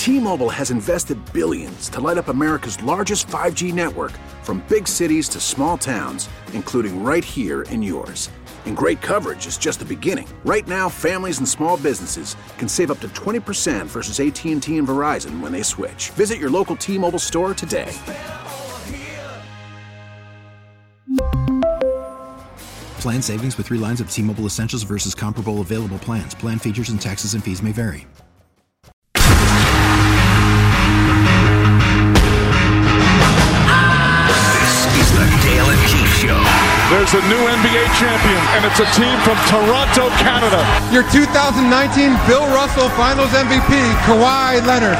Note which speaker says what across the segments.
Speaker 1: T-Mobile has invested billions to light up America's largest 5G network, from big cities to small towns, including right here in yours. And great coverage is just the beginning. Right now, families and small businesses can save up to 20% versus AT&T and Verizon when they switch. Visit your local T-Mobile store today.
Speaker 2: Plan savings with 3 lines of T-Mobile Essentials versus comparable available plans. Plan features and taxes and fees may vary.
Speaker 3: This is the Dale and Keith Show.
Speaker 4: There's a new NBA champion, and it's a team from Toronto, Canada.
Speaker 5: Your 2019 Bill Russell Finals MVP, Kawhi Leonard.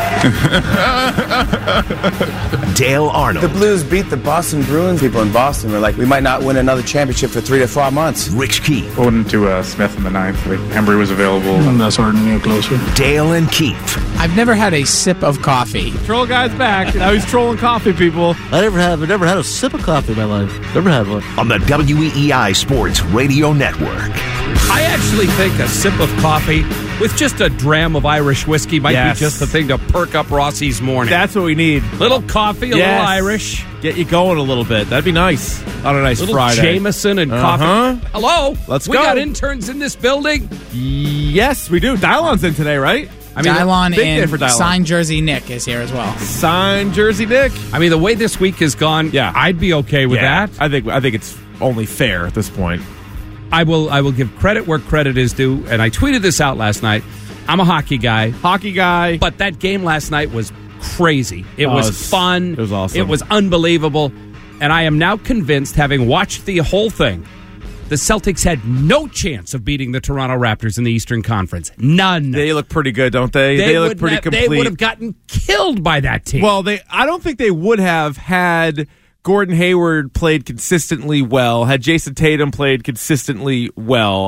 Speaker 3: Dale Arnold.
Speaker 6: The Blues beat the Boston Bruins. People in Boston were like, we might not win another championship for 3 to 4 months.
Speaker 3: Rich Keith.
Speaker 7: Going to Smith in the ninth. Like, Embry was available.
Speaker 8: And that's starting to get closer.
Speaker 3: Dale and Keith.
Speaker 9: I've never had a sip of coffee.
Speaker 10: Troll guy's back. Now he's trolling coffee people.
Speaker 11: I've never had a sip of coffee in my life. Never had one.
Speaker 3: On the WEEI Sports Radio Network.
Speaker 12: I actually think a sip of coffee with just a dram of Irish whiskey might be just the thing to perk up Rossi's morning.
Speaker 10: That's what we need.
Speaker 12: Little coffee, a little Irish.
Speaker 10: Get you going a little bit. That'd be nice on a nice
Speaker 12: little
Speaker 10: Friday.
Speaker 12: Jameson and coffee. Hello.
Speaker 10: Let's
Speaker 12: go.
Speaker 10: We
Speaker 12: got interns in this building?
Speaker 10: Yes, we do. Dylon's in today, right?
Speaker 9: I mean, Dylon and Signed Jersey Nick is here as well.
Speaker 10: Signed Jersey Nick.
Speaker 12: I mean, the way this week has gone, I'd be okay with that.
Speaker 10: I think it's only fair at this point.
Speaker 12: I will give credit where credit is due, and I tweeted this out last night. I'm a hockey guy. But that game last night was crazy. It was fun.
Speaker 10: It was awesome.
Speaker 12: It was unbelievable. And I am now convinced, having watched the whole thing, the Celtics had no chance of beating the Toronto Raptors in the Eastern Conference. None.
Speaker 10: They look pretty good, don't they? They look pretty complete.
Speaker 12: They would have gotten killed by that team.
Speaker 10: Well, I don't think they would have had Gordon Hayward played consistently well, had Jason Tatum played consistently well.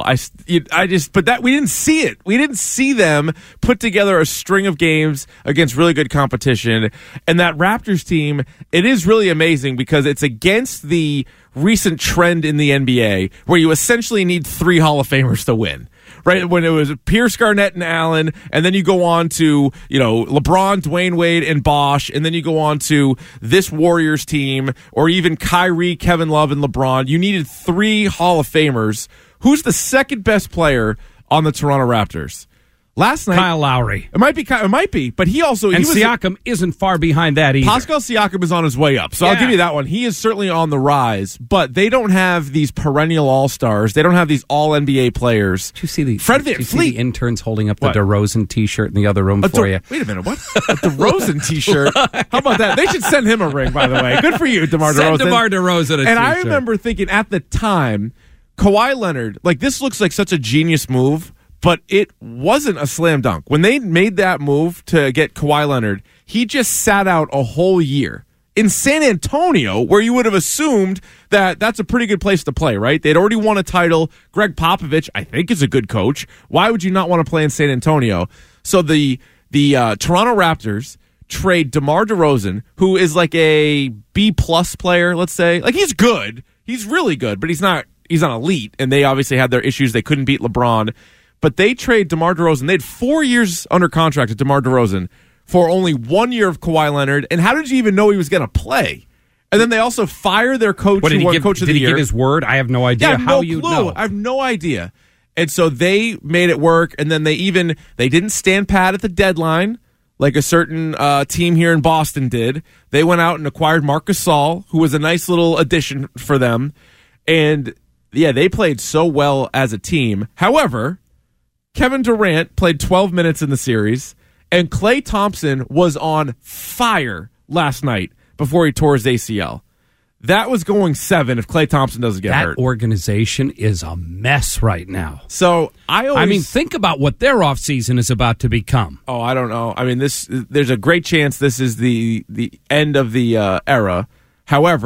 Speaker 10: But we didn't see it. We didn't see them put together a string of games against really good competition. And that Raptors team, it is really amazing because it's against the recent trend in the NBA where you essentially need 3 Hall of Famers to win. Right when it was Pierce, Garnett, and Allen, and then you go on to LeBron, Dwayne Wade, and Bosh, and then you go on to this Warriors team, or even Kyrie, Kevin Love, and LeBron. You needed 3 Hall of Famers. Who's the second best player on the Toronto Raptors? Last night,
Speaker 12: Kyle Lowry.
Speaker 10: It might be, but
Speaker 12: Siakam isn't far behind that either.
Speaker 10: Pascal Siakam is on his way up, so I'll give you that one. He is certainly on the rise, but they don't have these perennial all-stars. They don't have these all-NBA players.
Speaker 12: Did you see the
Speaker 10: Fred VanVleet?
Speaker 12: See the interns holding up the DeRozan T-shirt in the other room for you?
Speaker 10: Wait a minute, what? A DeRozan T-shirt? How about that? They should send him a ring, by the way. Good for you, DeMar DeRozan.
Speaker 12: Send DeMar DeRozan a T-shirt.
Speaker 10: And I remember thinking at the time, Kawhi Leonard, this looks like such a genius move, but it wasn't a slam dunk. When they made that move to get Kawhi Leonard, he just sat out a whole year. In San Antonio, where you would have assumed that that's a pretty good place to play, right? They'd already won a title. Greg Popovich, I think, is a good coach. Why would you not want to play in San Antonio? So the Toronto Raptors trade DeMar DeRozan, who is like a B-plus player, let's say. He's good. He's really good, but he's not elite, and they obviously had their issues. They couldn't beat LeBron. But they trade DeMar DeRozan. They had 4 years under contract with DeMar DeRozan for only 1 year of Kawhi Leonard. And how did you even know he was going to play? And then they also fire their coach who won Coach of the Year.
Speaker 12: Did he give his word? I have no idea.
Speaker 10: Yeah,
Speaker 12: how you know?
Speaker 10: I have no idea. And so they made it work. And then they didn't stand pat at the deadline like a certain team here in Boston did. They went out and acquired Marc Gasol, who was a nice little addition for them. And they played so well as a team. However, Kevin Durant played 12 minutes in the series, and Klay Thompson was on fire last night before he tore his ACL. That was going 7 if Klay Thompson doesn't get hurt.
Speaker 12: That organization is a mess right now.
Speaker 10: So I mean,
Speaker 12: think about what their offseason is about to become.
Speaker 10: Oh, I don't know. I mean, there's a great chance this is the end of the era. However,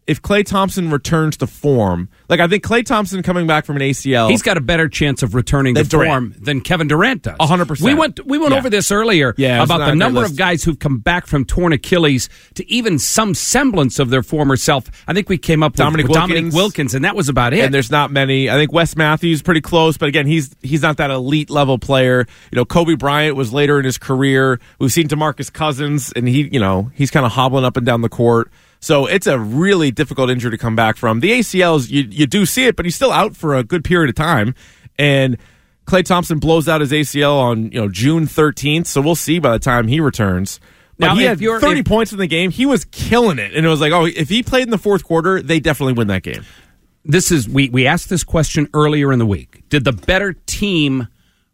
Speaker 10: if Klay Thompson returns to form, like I think Klay Thompson coming back from an ACL,
Speaker 12: he's got a better chance of returning to form than Kevin Durant does.
Speaker 10: 100%.
Speaker 12: We went over this earlier about the number of guys who've come back from torn Achilles to even some semblance of their former self. I think we came up with Dominique Wilkins, and that was about it.
Speaker 10: And there's not many. I think Wes Matthews pretty close, but again, he's not that elite level player. Kobe Bryant was later in his career. We've seen DeMarcus Cousins, and he's kind of hobbling up and down the court. So it's a really difficult injury to come back from. The ACLs, you do see it, but he's still out for a good period of time. And Klay Thompson blows out his ACL on June 13th, so we'll see by the time he returns. But now, he had 30 points in the game. He was killing it. And it was like, if he played in the fourth quarter, they definitely win that game.
Speaker 12: We asked this question earlier in the week. Did the better team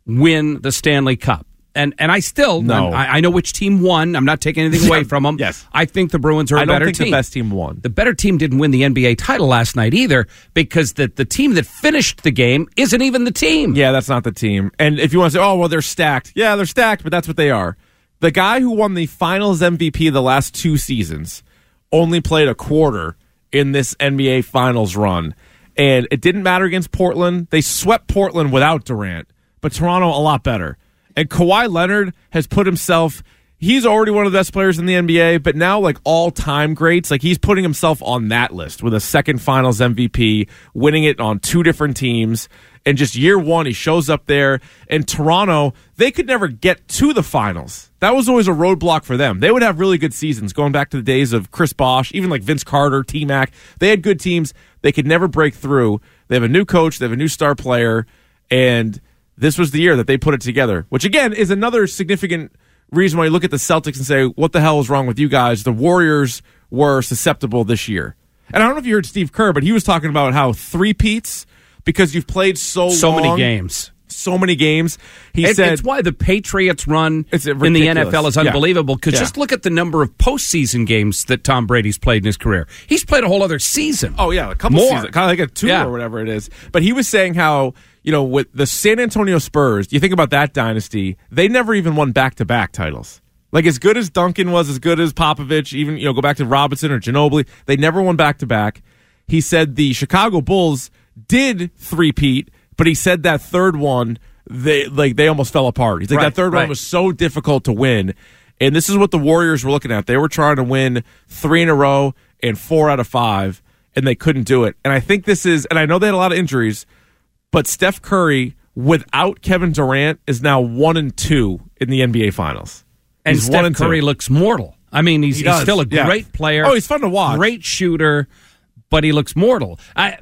Speaker 12: win the Stanley Cup? And I still no. I know which team won. I'm not taking anything away from them.
Speaker 10: Yes.
Speaker 12: I think the Bruins are a better team.
Speaker 10: I don't think the best team won.
Speaker 12: The better team didn't win the NBA title last night either, because the team that finished the game isn't even the team.
Speaker 10: Yeah, that's not the team. And if you want to say, they're stacked. Yeah, they're stacked, but that's what they are. The guy who won the Finals MVP the last 2 seasons only played a quarter in this NBA Finals run. And it didn't matter against Portland. They swept Portland without Durant, but Toronto a lot better. And Kawhi Leonard has put himself, he's already one of the best players in the NBA, but now like all-time greats, like he's putting himself on that list with a second Finals MVP, winning it on 2 different teams. And just year one, he shows up there. And Toronto, they could never get to the finals. That was always a roadblock for them. They would have really good seasons, going back to the days of Chris Bosh, even like Vince Carter, T-Mac. They had good teams. They could never break through. They have a new coach. They have a new star player. And this was the year that they put it together, which, again, is another significant reason why you look at the Celtics and say, what the hell is wrong with you guys? The Warriors were susceptible this year. And I don't know if you heard Steve Kerr, but he was talking about how three-peats, because you've played so
Speaker 12: many games.
Speaker 10: So many games. He said
Speaker 12: it's why the Patriots run in the NFL is unbelievable, because just look at the number of postseason games that Tom Brady's played in his career. He's played a whole other season.
Speaker 10: Oh, yeah, a couple seasons. Kind of like a 2 or whatever it is. But he was saying how, with the San Antonio Spurs, you think about that dynasty, they never even won back-to-back titles. Like, as good as Duncan was, as good as Popovich, even, go back to Robinson or Ginobili, they never won back-to-back. He said the Chicago Bulls did three-peat, but he said that third one, they almost fell apart. He's like, that third one was so difficult to win. And this is what the Warriors were looking at. They were trying to win 3 in a row and 4 out of 5, and they couldn't do it. And I think this is, and I know they had a lot of injuries, but Steph Curry, without Kevin Durant, is now 1-2 in the NBA Finals.
Speaker 12: And Steph Curry looks mortal. I mean, he's still a great player.
Speaker 10: Oh, he's fun to watch.
Speaker 12: Great shooter, but he looks mortal.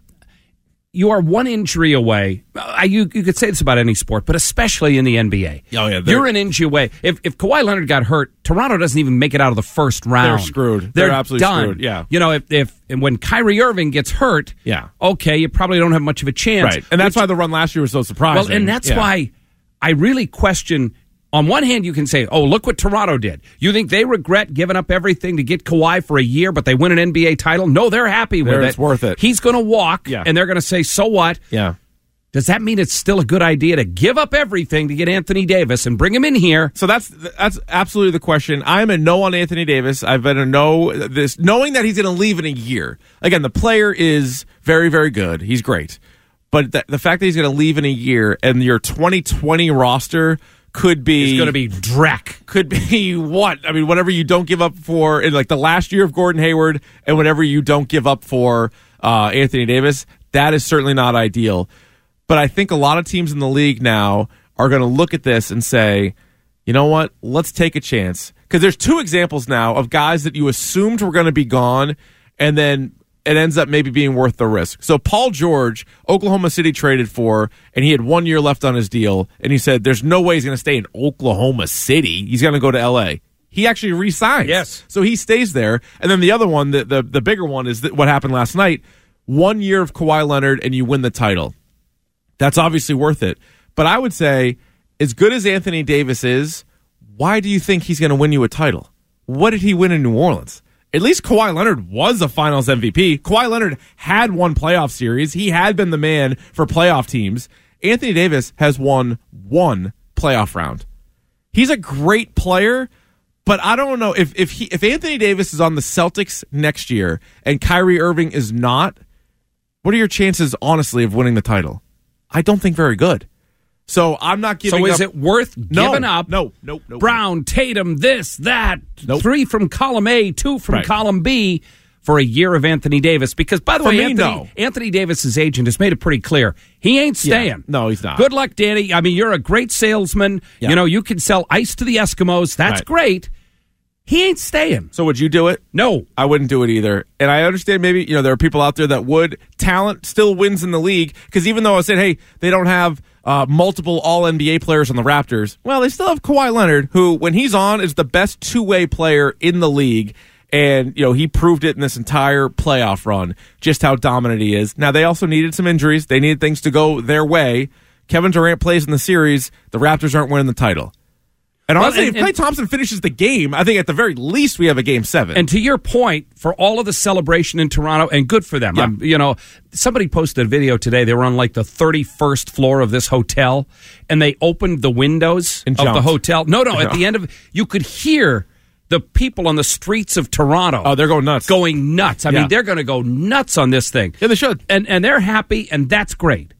Speaker 12: You are one injury away. You could say this about any sport, but especially in the NBA.
Speaker 10: Oh, yeah,
Speaker 12: you're an injury away. If Kawhi Leonard got hurt, Toronto doesn't even make it out of the first round.
Speaker 10: They're screwed. They're absolutely
Speaker 12: done.
Speaker 10: Screwed. Yeah.
Speaker 12: And when Kyrie Irving gets hurt, okay, you probably don't have much of a chance.
Speaker 10: Right. And that's why the run last year was so surprising.
Speaker 12: Well, and that's why I really question. On one hand, you can say, look what Toronto did. You think they regret giving up everything to get Kawhi for a year, but they win an NBA title? No, they're happy with it.
Speaker 10: It's worth it.
Speaker 12: He's going to walk, and they're going to say, so what?
Speaker 10: Yeah.
Speaker 12: Does that mean it's still a good idea to give up everything to get Anthony Davis and bring him in here?
Speaker 10: So that's absolutely the question. I'm a no on Anthony Davis. I've been a no, knowing that he's going to leave in a year. Again, the player is very, very good. He's great. But the fact that he's going to leave in a year and your 2020 roster could be...
Speaker 12: It's going to be dreck.
Speaker 10: Could be what? I mean, whatever you don't give up for in like the last year of Gordon Hayward and whatever you don't give up for Anthony Davis, that is certainly not ideal. But I think a lot of teams in the league now are going to look at this and say, you know what? Let's take a chance. Because there's 2 examples now of guys that you assumed were going to be gone, and then it ends up maybe being worth the risk. So Paul George, Oklahoma City traded for, and he had 1 year left on his deal, and he said there's no way he's going to stay in Oklahoma City. He's going to go to L.A. He actually re-signs.
Speaker 12: Yes.
Speaker 10: So he stays there. And then the other one, the bigger one, is what happened last night. 1 year of Kawhi Leonard, and you win the title. That's obviously worth it. But I would say, as good as Anthony Davis is, why do you think he's going to win you a title? What did he win in New Orleans? At least Kawhi Leonard was a Finals MVP. Kawhi Leonard had won playoff series. He had been the man for playoff teams. Anthony Davis has won 1 playoff round. He's a great player, But I don't know if Anthony Davis is on the Celtics next year and Kyrie Irving is not, what are your chances, honestly, of winning the title? I don't think very good. So I'm not giving up.
Speaker 12: So is it worth giving up?
Speaker 10: No.
Speaker 12: Brown, Tatum, this, that,
Speaker 10: Nope.
Speaker 12: 3 from column A, 2 from column B for a year of Anthony Davis? Because, by the way, Anthony Davis's agent has made it pretty clear. He ain't staying.
Speaker 10: Yeah. No, he's not.
Speaker 12: Good luck, Danny. I mean, you're a great salesman. Yeah. You know, you can sell ice to the Eskimos. That's great. He ain't staying.
Speaker 10: So would you do it?
Speaker 12: No.
Speaker 10: I wouldn't do it either. And I understand maybe, there are people out there that would. Talent still wins in the league. Because even though I said, hey, they don't have multiple All-NBA players on the Raptors, well, they still have Kawhi Leonard, who, when he's on, is the best two-way player in the league. And, he proved it in this entire playoff run, just how dominant he is. Now, they also needed some injuries. They needed things to go their way. Kevin Durant plays in the series. The Raptors aren't winning the title. And honestly, if Klay Thompson finishes the game, I think at the very least we have a Game 7.
Speaker 12: And to your point, for all of the celebration in Toronto, and good for them. Yeah. Somebody posted a video today. They were on like the 31st floor of this hotel, and they opened the windows of the hotel. No, at the end of it, you could hear the people on the streets of Toronto.
Speaker 10: Oh, they're going nuts.
Speaker 12: I mean, they're going to go nuts on this thing.
Speaker 10: Yeah, they should.
Speaker 12: And they're happy, and that's great.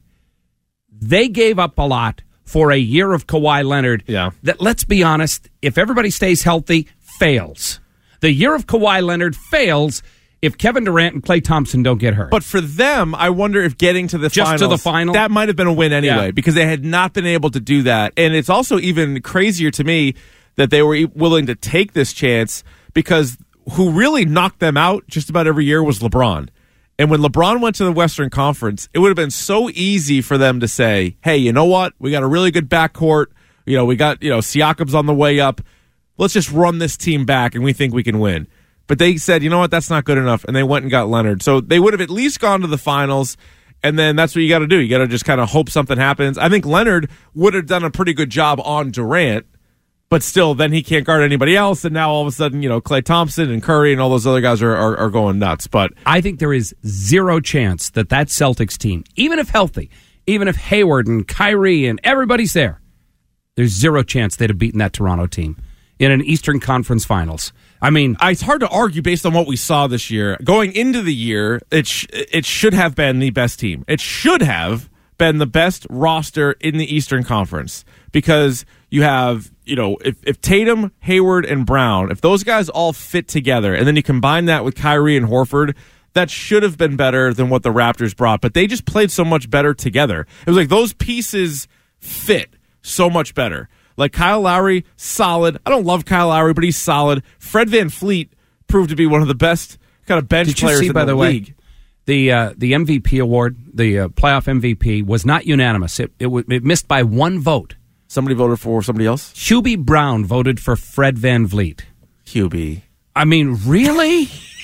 Speaker 12: They gave up a lot for a year of Kawhi Leonard that, let's be honest, if everybody stays healthy, fails. The year of Kawhi Leonard fails if Kevin Durant and Klay Thompson don't get hurt.
Speaker 10: But for them, I wonder if getting to the
Speaker 12: finals, to the final,
Speaker 10: that might have been a win anyway, because they had not been able to do that. And it's also even crazier to me that they were willing to take this chance, because who really knocked them out just about every year was LeBron. And when LeBron went to the Western Conference, it would have been so easy for them to say, hey, you know what? We got a really good backcourt. We got, Siakam's on the way up. Let's just run this team back, and we think we can win. But they said, you know what? That's not good enough. And they went and got Leonard. So they would have at least gone to the finals. And then that's what you got to do. You got to just kind of hope something happens. I think Leonard would have done a pretty good job on Durant. But still, then he can't guard anybody else, and now all of a sudden, Klay Thompson and Curry and all those other guys are going nuts. But
Speaker 12: I think there is zero chance that Celtics team, even if healthy, even if Hayward and Kyrie and everybody's there's zero chance they'd have beaten that Toronto team in an Eastern Conference Finals. I mean,
Speaker 10: it's hard to argue based on what we saw this year. Going into the year, it should have been the best team. It should have been the best roster in the Eastern Conference, because you have, if Tatum, Hayward, and Brown, if those guys all fit together, and then you combine that with Kyrie and Horford, that should have been better than what the Raptors brought. But they just played so much better together. It was like those pieces fit so much better. Like Kyle Lowry, solid. I don't love Kyle Lowry, but he's solid. Fred VanVleet proved to be one of the best kind of bench players in the league.
Speaker 12: The MVP award, the playoff MVP, was not unanimous. It missed by one vote.
Speaker 10: Somebody voted for somebody else?
Speaker 12: Hubie Brown voted for Fred VanVleet.
Speaker 10: Hubie.
Speaker 12: I mean, really?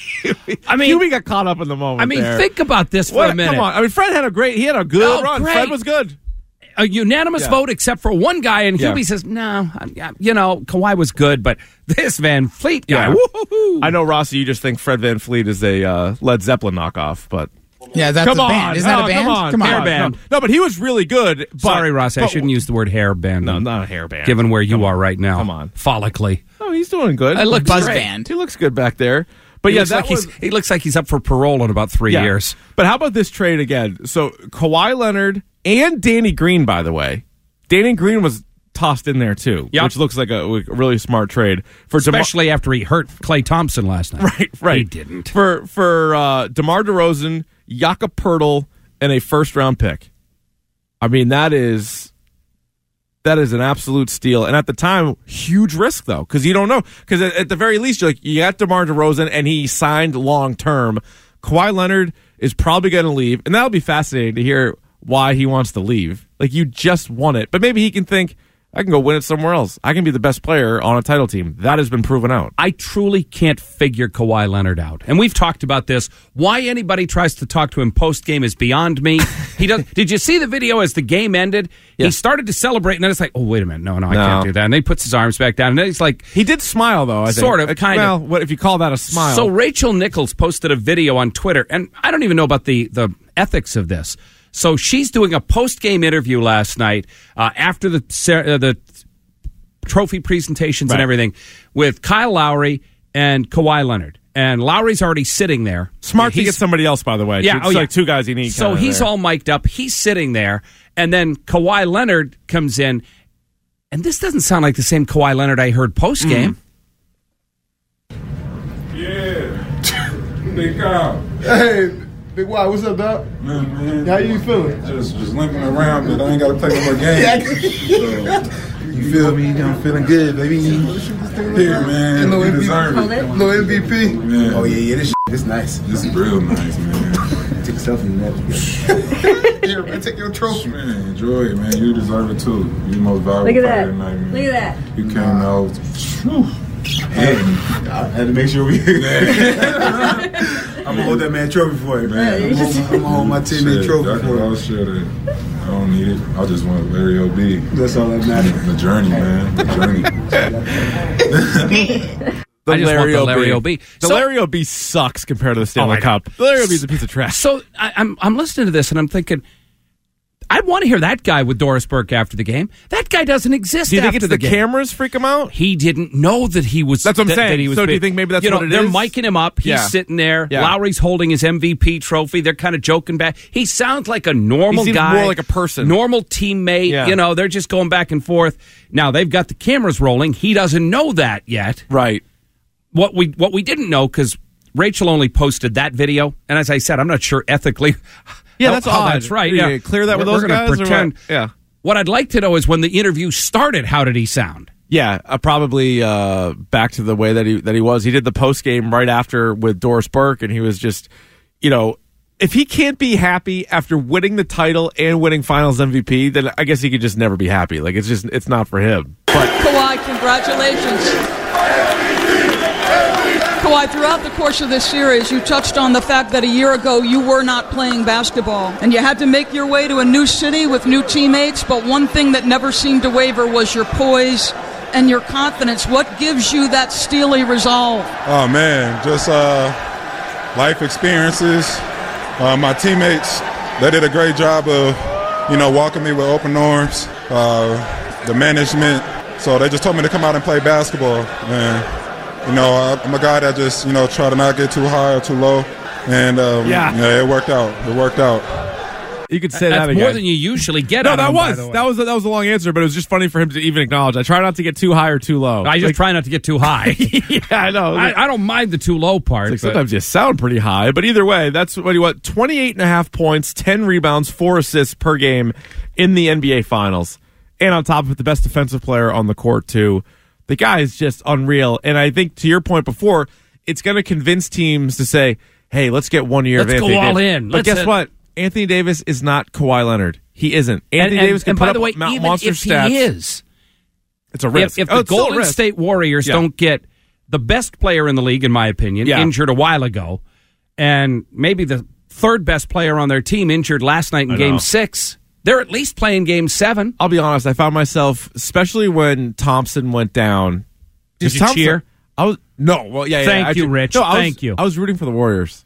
Speaker 10: Hubie got caught up in the moment.
Speaker 12: Think about this for a minute.
Speaker 10: Come on. Fred had a good run.
Speaker 12: Great.
Speaker 10: Fred was good.
Speaker 12: A unanimous vote except for one guy, and Hubie says, no, Kawhi was good, but this VanVleet guy, woo-hoo-hoo.
Speaker 10: I know, Rossi, you just think Fred VanVleet is a Led Zeppelin knockoff, but...
Speaker 9: Yeah, that's a band. Is that a band?
Speaker 10: Come on.
Speaker 12: Hair band.
Speaker 10: No, but he was really good.
Speaker 12: Sorry, Rossi, I shouldn't use the word hair band.
Speaker 10: No, not a hair band.
Speaker 12: Given where you are right now.
Speaker 10: Come on.
Speaker 12: Follically.
Speaker 10: Oh, he's doing good.
Speaker 12: It looks
Speaker 9: Buzz
Speaker 12: great.
Speaker 9: band.
Speaker 10: He looks good back there. But
Speaker 12: he looks like he's up for parole in about 3 years.
Speaker 10: But how about this trade again? So Kawhi Leonard and Danny Green, by the way. Danny Green was tossed in there too, which looks like a really smart trade for
Speaker 12: especially after he hurt Klay Thompson last night.
Speaker 10: Right.
Speaker 12: He didn't.
Speaker 10: For DeMar DeRozan, Jakob Poeltl, and a first-round pick. I mean, that is an absolute steal. And at the time, huge risk, though, because you don't know. Because at the very least, you got DeMar DeRozan, and he signed long-term. Kawhi Leonard is probably going to leave, and that'll be fascinating to hear why he wants to leave. Like, you just won it. But maybe he can think, I can go win it somewhere else. I can be the best player on a title team. That has been proven out.
Speaker 12: I truly can't figure Kawhi Leonard out. And we've talked about this. Why anybody tries to talk to him post-game is beyond me. Did you see the video as the game ended? Yeah. He started to celebrate, and then it's like, oh, wait a minute. No, I can't do that. And then he puts his arms back down, and then he's like...
Speaker 10: He did smile, though, I think.
Speaker 12: Sort of, kind of.
Speaker 10: Well, what if you call that a smile?
Speaker 12: So Rachel Nichols posted a video on Twitter, and I don't even know about the ethics of this. So she's doing a post-game interview last night after the trophy presentations and everything with Kyle Lowry and Kawhi Leonard. And Lowry's already sitting there.
Speaker 10: Smart to get somebody else, by the way.
Speaker 12: Yeah,
Speaker 10: it's like two guys you need.
Speaker 12: So he's all mic'd up. He's sitting there. And then Kawhi Leonard comes in. And this doesn't sound like the same Kawhi Leonard I heard post-game.
Speaker 8: Yeah. Big Kyle.
Speaker 5: Hey, Big Y, what's up, dog?
Speaker 8: Man.
Speaker 5: How you feeling?
Speaker 8: Just limping around, but I ain't got to play no more games. You feel me? I'm feeling good, baby. Here, man. You deserve it.
Speaker 5: No MVP?
Speaker 8: Man.
Speaker 6: Oh, yeah, this nice.
Speaker 8: This is real nice, man.
Speaker 6: Take a selfie in that.
Speaker 5: Here, man, take your trophy.
Speaker 8: Man, enjoy it, man. You deserve it, too. You the most valuable player tonight, man.
Speaker 13: Look at that.
Speaker 8: You came out.
Speaker 6: I had to make sure we. I'm gonna hold that man trophy for you, man. I'm gonna hold my teammate trophy for you.
Speaker 8: I'll share that. I don't need it. I just want Larry O.B.
Speaker 6: That's all that matters.
Speaker 8: The journey, man. The journey.
Speaker 12: I just want the Larry O.B.
Speaker 10: The Larry O.B. sucks compared to the Stanley Cup. The Larry O.B. is a piece of trash.
Speaker 12: So I'm listening to this and I'm thinking, I want to hear that guy with Doris Burke after the game. That guy doesn't exist.
Speaker 10: Do you think
Speaker 12: after
Speaker 10: it's the
Speaker 12: game.
Speaker 10: cameras freak him out?
Speaker 12: He didn't know that he was.
Speaker 10: That's what I'm saying.
Speaker 12: That he was
Speaker 10: so do you think maybe that's what it
Speaker 12: they're
Speaker 10: is?
Speaker 12: micing him up. He's sitting there. Yeah. Lowry's holding his MVP trophy. They're kind of joking back. He sounds like a normal
Speaker 10: he seems
Speaker 12: guy.
Speaker 10: more like a person.
Speaker 12: Normal teammate.
Speaker 10: Yeah.
Speaker 12: They're just going back and forth. Now they've got the cameras rolling. He doesn't know that yet.
Speaker 10: Right.
Speaker 12: What we didn't know, because Rachel only posted that video, and as I said, I'm not sure ethically.
Speaker 10: Yeah, that's odd.
Speaker 12: That's right.
Speaker 10: Yeah, clear that with those guys.
Speaker 12: We're going to pretend.
Speaker 10: What? Yeah.
Speaker 12: What I'd like to know is when the interview started, how did he sound?
Speaker 10: Yeah, probably back to the way that he was. He did the post game right after with Doris Burke, and he was just, if he can't be happy after winning the title and winning Finals MVP, then I guess he could just never be happy. Like it's not for him. But
Speaker 14: Kawhi, congratulations. Kawhi, throughout the course of this series, you touched on the fact that a year ago you were not playing basketball, and you had to make your way to a new city with new teammates, but one thing that never seemed to waver was your poise and your confidence. What gives you that steely resolve?
Speaker 8: Oh, man, just life experiences. My teammates, they did a great job of, welcoming me with open arms. The management, so they just told me to come out and play basketball, and I'm a guy that just, try to not get too high or too low. And, it worked out. It worked out.
Speaker 10: You could say
Speaker 12: That's
Speaker 10: that again.
Speaker 12: more than you usually get.
Speaker 10: No, that was a long answer, but it was just funny for him to even acknowledge. I try not to get too high or too low.
Speaker 12: I just try not to get too high.
Speaker 10: Yeah, I know.
Speaker 12: I don't mind the too low part.
Speaker 10: Sometimes you sound pretty high, but either way, that's what he went. 28.5 points, 10 rebounds, 4 assists per game in the NBA Finals. And on top of it, the best defensive player on the court, too. The guy is just unreal. And I think, to your point before, it's going to convince teams to say, hey, let's get 1 year of Anthony Davis.
Speaker 12: Let's go all in.
Speaker 10: But guess what? Anthony Davis is not Kawhi Leonard. He isn't. Anthony Davis can put up monster stats.
Speaker 12: He is.
Speaker 10: It's a risk.
Speaker 12: If the Golden State Warriors don't get the best player in the league, in my opinion, injured a while ago, and maybe the third best player on their team injured last night in Game 6, they're at least playing Game 7.
Speaker 10: I'll be honest. I found myself, especially when Thompson went down.
Speaker 12: Did you cheer?
Speaker 10: Thank
Speaker 12: you, Rich. Thank you.
Speaker 10: I was rooting for the Warriors.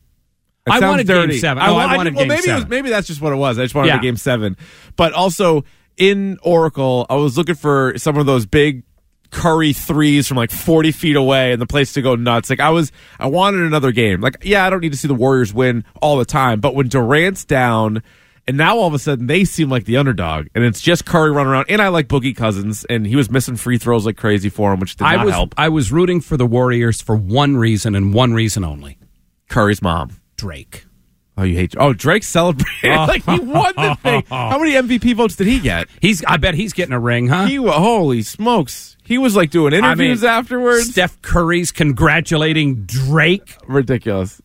Speaker 12: I wanted Game 7. I wanted Game 7.
Speaker 10: Maybe that's just what it was. I just wanted a Game 7. But also, in Oracle, I was looking for some of those big Curry threes from like 40 feet away and the place to go nuts. Like I wanted another game. Like, I don't need to see the Warriors win all the time. But when Durant's down, and now all of a sudden they seem like the underdog, and it's just Curry running around. And I like Boogie Cousins, and he was missing free throws like crazy for him, which did not help.
Speaker 12: I was rooting for the Warriors for one reason and one reason only.
Speaker 10: Curry's mom.
Speaker 12: Drake.
Speaker 10: Oh, you hate... Oh, Drake celebrated like he won the thing. How many MVP votes did he get?
Speaker 12: I bet he's getting a ring, huh?
Speaker 10: Holy smokes. He was like doing interviews afterwards.
Speaker 12: Steph Curry's congratulating Drake.
Speaker 10: Ridiculous.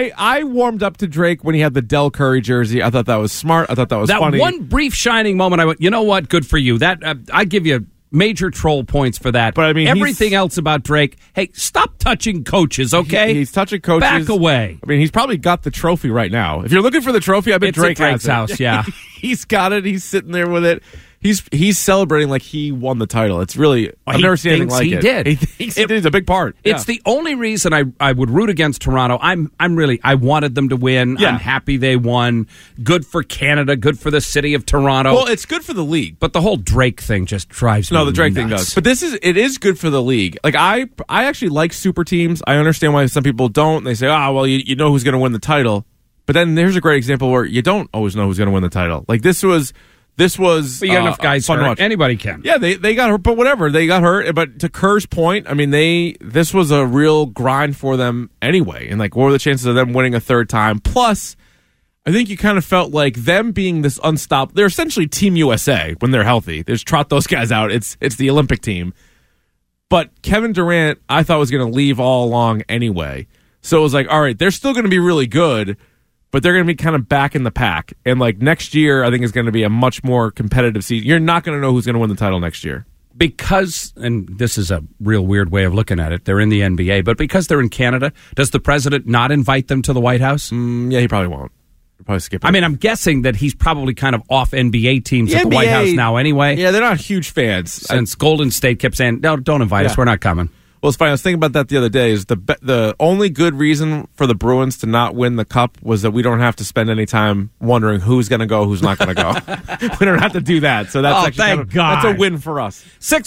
Speaker 10: I warmed up to Drake when he had the Del Curry jersey. I thought that was smart. I thought that was funny.
Speaker 12: That one brief shining moment, I went, you know what? Good for you. That I give you major troll points for that.
Speaker 10: But I mean,
Speaker 12: everything else about Drake, hey, stop touching coaches, okay?
Speaker 10: He's touching coaches.
Speaker 12: Back away.
Speaker 10: I mean, he's probably got the trophy right now. If you're looking for the trophy, I bet Drake has
Speaker 12: it. It's at Drake's house, yeah.
Speaker 10: He's got it. He's sitting there with it. he's celebrating like he won the title. It's really I've never seen anything like it.
Speaker 12: He
Speaker 10: thinks he did. It's a big part.
Speaker 12: It's the only reason I would root against Toronto. I wanted them to win.
Speaker 10: Yeah.
Speaker 12: I'm happy they won. Good for Canada. Good for the city of Toronto.
Speaker 10: Well, it's good for the league,
Speaker 12: but the whole Drake thing just drives me
Speaker 10: No, the Drake
Speaker 12: nuts.
Speaker 10: thing does. But it is good for the league. Like I actually like super teams. I understand why some people don't. They say, well, you know who's going to win the title. But then there's a great example where you don't always know who's going to win the title. Like this was. But
Speaker 12: you got enough guys
Speaker 10: fun
Speaker 12: hurt.
Speaker 10: to watch.
Speaker 12: Anybody can.
Speaker 10: Yeah, they got hurt, but whatever. They got hurt. But to Kerr's point, I mean, this was a real grind for them anyway. And like, what were the chances of them winning a third time? Plus, I think you kind of felt like them being this unstoppable. They're essentially Team USA when they're healthy. They just trot those guys out. It's the Olympic team. But Kevin Durant, I thought was going to leave all along anyway. So it was like, all right, they're still going to be really good, but they're going to be kind of back in the pack. And like next year, I think is going to be a much more competitive season. You're not going to know who's going to win the title next year.
Speaker 12: Because, and this is a real weird way of looking at it, they're in the NBA, but because they're in Canada, does the president not invite them to the White House?
Speaker 10: Yeah, he probably won't. He'll probably skip it.
Speaker 12: I mean, I'm guessing that he's probably kind of off NBA teams at the White House now anyway.
Speaker 10: Yeah, they're not huge fans.
Speaker 12: Since Golden State kept saying, no, don't invite us, we're not coming.
Speaker 10: Well, it's funny. I was thinking about that the other day. Is the only good reason for the Bruins to not win the cup was that we don't have to spend any time wondering who's going to go, who's not going to go. We don't have to do that. So that's actually that's a win for us.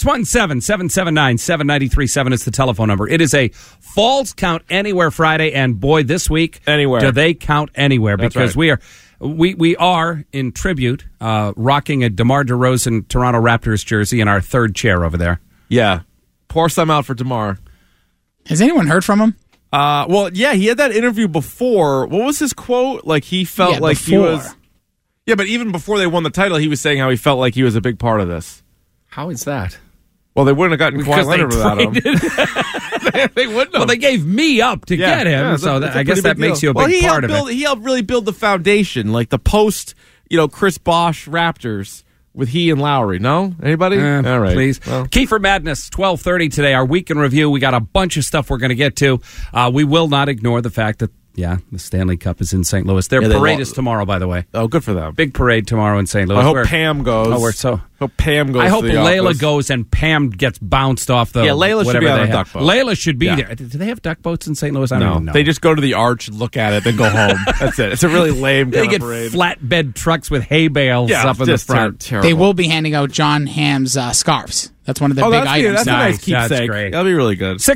Speaker 12: 617-779-7937 is the telephone number. It is a Falls Count Anywhere Friday, and boy, this week
Speaker 10: anywhere
Speaker 12: do they count anywhere
Speaker 10: that's
Speaker 12: because
Speaker 10: right.
Speaker 12: we are in tribute rocking a DeMar DeRozan Toronto Raptors jersey in our third chair over there.
Speaker 10: Yeah. Pour some out for DeMar.
Speaker 9: Has anyone heard from him?
Speaker 10: Well, yeah, he had that interview before. What was his quote? Like he felt like he was. Yeah, but even before they won the title, he was saying how he felt like he was a big part of this.
Speaker 12: How is that?
Speaker 10: Well, they wouldn't have gotten Kawhi Leonard without him. They wouldn't have.
Speaker 12: Well, they gave me up to get him,
Speaker 10: yeah,
Speaker 12: so I guess that makes you a big part of it.
Speaker 10: He helped really build the foundation, like the post, Chris Bosh Raptors. With he and Lowry, no? Anybody? All right.
Speaker 12: Please.
Speaker 10: Well.
Speaker 12: Kiefer Madness, 12:30 today, our week in review. We got a bunch of stuff we're going to get to. We will not ignore the fact that, the Stanley Cup is in St. Louis. Their parade is tomorrow, by the way.
Speaker 10: Oh, good for them.
Speaker 12: Big parade tomorrow in St. Louis.
Speaker 10: I hope Pam goes. Hope Pam goes.
Speaker 12: I hope
Speaker 10: to the
Speaker 12: Layla
Speaker 10: office.
Speaker 12: goes and Pam gets bounced off the.
Speaker 10: Yeah, Layla should be on a duck boat.
Speaker 12: Layla should be there. Do they have duck boats in St. Louis? I don't even know.
Speaker 10: They just go to the arch, look at it, then go home. That's it. It's a really lame
Speaker 12: They
Speaker 10: kind
Speaker 12: get
Speaker 10: of parade.
Speaker 12: flatbed trucks with hay bales up in the front.
Speaker 10: Terrible.
Speaker 9: They will be handing out John Hamm's scarves. That's one of their big items.
Speaker 10: That's a nice keepsake.
Speaker 12: That's great.
Speaker 10: That'll be really good.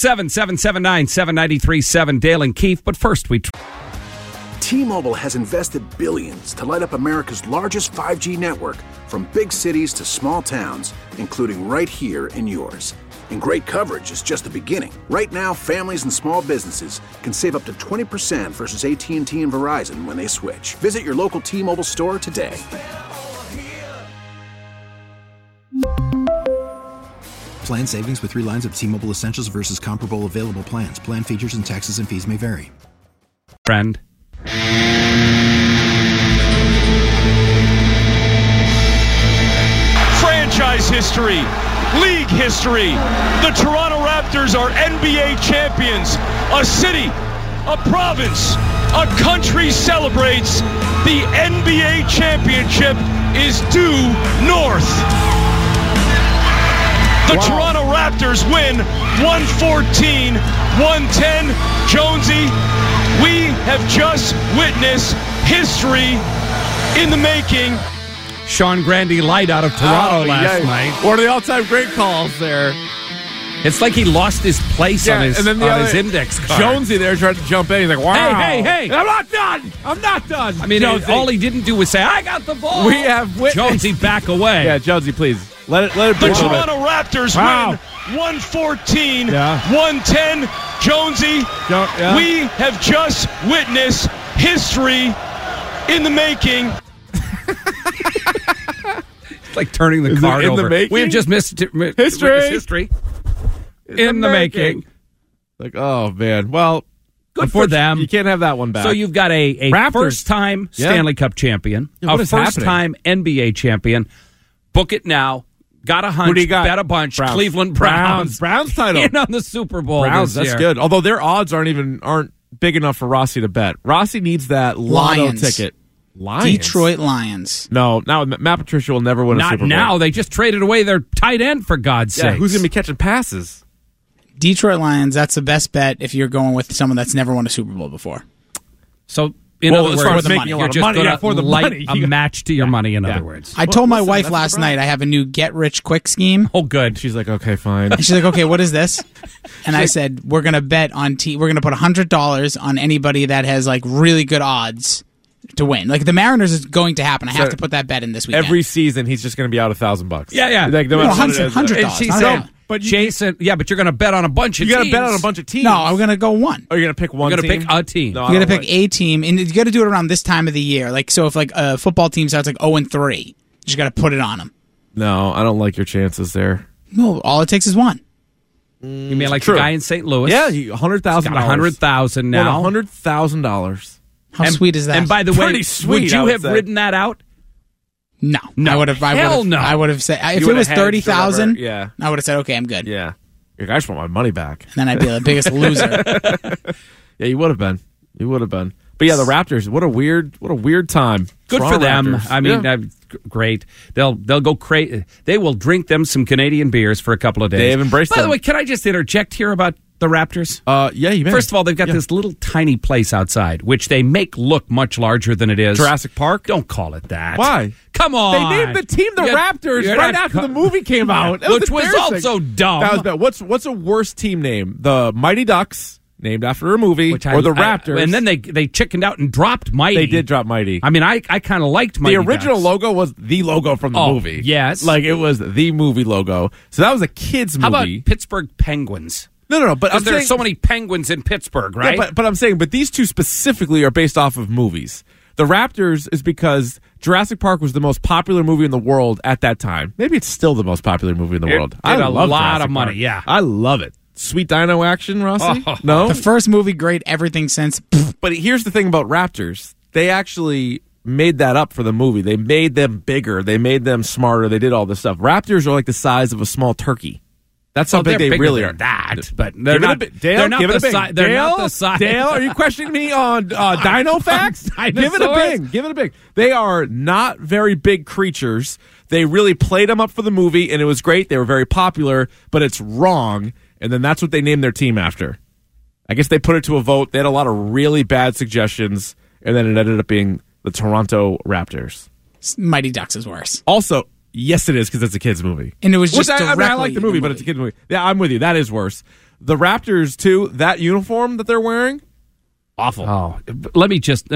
Speaker 12: 617-779-7937, Dale and Keefe. But first,
Speaker 1: T-Mobile has invested billions to light up America's largest 5G network, from big cities to small towns, including right here in yours. And great coverage is just the beginning. Right now, families and small businesses can save up to 20% versus AT&T and Verizon when they switch. Visit your local T-Mobile store today.
Speaker 2: Plan savings with 3 lines of T-Mobile Essentials versus comparable available plans. Plan features and taxes and fees may vary.
Speaker 12: Friend.
Speaker 4: Franchise history, league history. The Toronto Raptors are NBA champions. A city, a province, a country celebrates. The NBA championship is due north. The Toronto Raptors win 114-110. Jonesy, we have just witnessed history in the making.
Speaker 12: Sean Grandy Light out of Toronto last night.
Speaker 10: One of the all-time great calls there.
Speaker 12: It's like he lost his place on his index card.
Speaker 10: Jonesy there tried to jump in. He's like, wow.
Speaker 12: Hey.
Speaker 10: I'm not done. I'm not done.
Speaker 12: I mean, all he didn't do was say, I got the ball.
Speaker 10: We have witnessed.
Speaker 12: Jonesy, back away.
Speaker 10: Yeah, Jonesy, please. Let it
Speaker 4: The
Speaker 10: breathe.
Speaker 4: Toronto Raptors win 114-110. Jonesy, we have just witnessed history in the making.
Speaker 12: It's like turning the card
Speaker 10: in
Speaker 12: over.
Speaker 10: the making?
Speaker 12: We have just missed history. In the making.
Speaker 10: Like, oh, man. Well,
Speaker 12: good for them.
Speaker 10: You can't have that one back.
Speaker 12: So you've got a first-time Stanley Cup champion, a first-time NBA champion. Book it now. Got a hunch.
Speaker 10: Who do you got?
Speaker 12: Bet a bunch.
Speaker 10: Browns.
Speaker 12: Cleveland Browns.
Speaker 10: Browns title.
Speaker 12: In on the Super Bowl.
Speaker 10: Browns,
Speaker 12: this
Speaker 10: that's
Speaker 12: year.
Speaker 10: good. Although their odds aren't big enough for Rossi to bet. Rossi needs that Lotto ticket. Lions?
Speaker 9: Detroit Lions.
Speaker 10: No, now Matt Patricia will never win a Super Bowl.
Speaker 12: Not now. They just traded away their tight end, for God's sake.
Speaker 10: Who's going to be catching passes?
Speaker 9: Detroit Lions, that's the best bet if you're going with someone that's never won a Super Bowl before.
Speaker 12: So, in other words,
Speaker 10: you're just going
Speaker 12: to light a match to your money, in other words.
Speaker 9: I told my wife last night I have a new get-rich-quick scheme.
Speaker 12: Oh, good.
Speaker 10: She's like, okay, fine.
Speaker 9: And she's like, okay, what is this? And I said, we're going to bet on we're going to put $100 on anybody that has like really good odds to win. Like the Mariners is going to happen. I have to put that bet in this weekend.
Speaker 10: Every season, he's just going to be out $1,000.
Speaker 12: Yeah.
Speaker 10: Like,
Speaker 9: no, $100.
Speaker 12: And she said, but Jason, but you're going to bet on a bunch of teams.
Speaker 10: You got to bet on a bunch of teams.
Speaker 9: No, I'm going to go one.
Speaker 10: Oh, you're going to pick one team?
Speaker 12: You're going to pick a team.
Speaker 10: No,
Speaker 9: you're going to pick a team, and you got to do it around this time of the year. Like, so if like a football team starts like 0-3, you just got to put it on them.
Speaker 10: No, I don't like your chances there.
Speaker 9: No, all it takes is one.
Speaker 12: You mean like the guy in St. Louis?
Speaker 10: Yeah, $100,000.
Speaker 12: $100,000 now.
Speaker 10: $100,000.
Speaker 9: How sweet is that?
Speaker 12: And by the way, would you have
Speaker 10: say.
Speaker 12: Ridden that out?
Speaker 9: No. I would have.
Speaker 12: No.
Speaker 9: I would have said if it was 30,000.
Speaker 10: Yeah,
Speaker 9: I would have said, okay, I'm good.
Speaker 10: Yeah, I just want my money back.
Speaker 9: And then I'd be the biggest loser.
Speaker 10: Yeah, you would have been. But yeah, the Raptors. What a weird time.
Speaker 12: Good
Speaker 10: Toronto
Speaker 12: for them.
Speaker 10: Raptors.
Speaker 12: I mean, great. They'll go crazy. They will drink them some Canadian beers for a couple of days.
Speaker 10: They have embraced them.
Speaker 12: By the way, can I just interject here about the Raptors?
Speaker 10: Yeah, you may.
Speaker 12: First of all, they've got this little tiny place outside, which they make look much larger than it is.
Speaker 10: Jurassic Park?
Speaker 12: Don't call it that.
Speaker 10: Why?
Speaker 12: Come on.
Speaker 10: They named the team the Raptors right after the movie came out.
Speaker 12: Which was also dumb.
Speaker 10: That was bad. What's a worse team name? The Mighty Ducks, named after a movie, or the Raptors.
Speaker 12: And then they chickened out and dropped Mighty.
Speaker 10: They did drop Mighty.
Speaker 12: I mean, I kind of liked Mighty
Speaker 10: The original
Speaker 12: Ducks.
Speaker 10: logo was the logo from the movie.
Speaker 12: Yes.
Speaker 10: Like, it was the movie logo. So that was a kid's movie.
Speaker 12: How about Pittsburgh Penguins?
Speaker 10: No, but
Speaker 12: there are so many penguins in Pittsburgh, right?
Speaker 10: Yeah, but I'm saying, these two specifically are based off of movies. The Raptors is because Jurassic Park was the most popular movie in the world at that time. Maybe it's still the most popular movie in the world.
Speaker 12: I
Speaker 10: love
Speaker 12: a lot
Speaker 10: Jurassic
Speaker 12: of money,
Speaker 10: Park.
Speaker 12: yeah.
Speaker 10: I love it. Sweet dino action, Rossi? No?
Speaker 9: The first movie, great. Everything since.
Speaker 10: But here's the thing about Raptors. They actually made that up for the movie. They made them bigger. They made them smarter. They did all this stuff. Raptors are like the size of a small turkey. That's how big they really are.
Speaker 12: But they're not.
Speaker 10: Dale,
Speaker 12: they're not
Speaker 10: give it a bing.
Speaker 12: They're not the size.
Speaker 10: Dale, are you questioning me on dino facts? Give it a bing. Give it a bing. They are not very big creatures. They really played them up for the movie, and it was great. They were very popular, but it's wrong. And then that's what they named their team after. I guess they put it to a vote. They had a lot of really bad suggestions, and then it ended up being the Toronto Raptors.
Speaker 9: Mighty Ducks is worse.
Speaker 10: Also, yes, it is because it's a kid's movie.
Speaker 9: And it was just
Speaker 10: I like the movie, but it's a kid's movie. Yeah, I'm with you. That is worse. The Raptors, too, that uniform that they're wearing, awful.
Speaker 12: Oh, let me just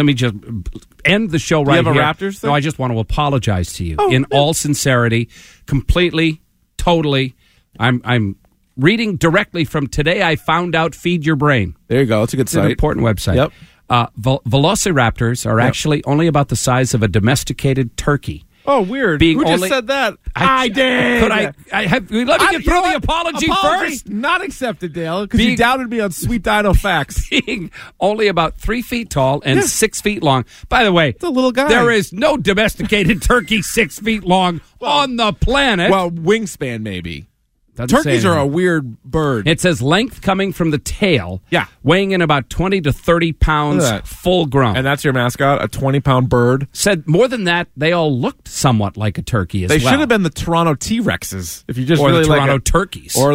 Speaker 12: end the show right here.
Speaker 10: Do you have a Raptors thing?
Speaker 12: No, I just want to apologize to you in all sincerity, completely, totally. I'm reading directly from Today I Found Out Feed Your Brain.
Speaker 10: There you go. It's a good
Speaker 12: It's
Speaker 10: site.
Speaker 12: an important website.
Speaker 10: Yep.
Speaker 12: Velociraptors are actually only about the size of a domesticated turkey.
Speaker 10: Oh, weird. Who just said that? I did.
Speaker 12: Could I let me get through the apology first?
Speaker 10: Not accepted, Dale, because you doubted me on Sweet Dino Facts.
Speaker 12: Being only about 3 feet tall and 6 feet long. By the way,
Speaker 10: it's a little guy.
Speaker 12: There is no domesticated turkey 6 feet long on the planet.
Speaker 10: Well, wingspan maybe.
Speaker 12: Doesn't
Speaker 10: Turkeys are a weird bird.
Speaker 12: It says length coming from the tail.
Speaker 10: Yeah.
Speaker 12: Weighing in about 20 to 30 pounds full grown.
Speaker 10: And that's your mascot, a 20-pound bird.
Speaker 12: Said more than that, they all looked somewhat like a turkey as well.
Speaker 10: They should have been the Toronto T-Rexes. If you just
Speaker 12: or
Speaker 10: really
Speaker 12: the Toronto
Speaker 10: like
Speaker 12: turkeys.
Speaker 10: Or